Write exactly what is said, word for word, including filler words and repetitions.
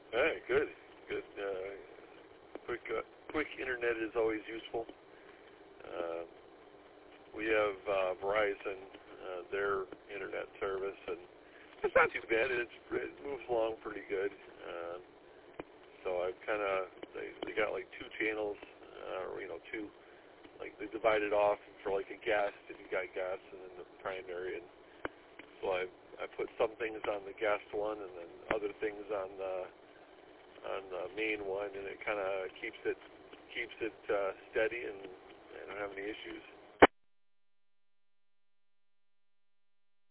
All right, good, good. Uh, quick, uh, quick internet is always useful. Uh, we have uh, Verizon, uh, their internet service, and it's not too bad. It's, it moves along pretty good. Uh, so I've kind of they, they got like two channels, uh, or you know, two like they divided off for like a guest, if you got guests, and then the primary. And so I I put some things on the guest one, and then other things on the on the main one, and it kind of keeps it keeps it uh, steady, and I don't have any issues.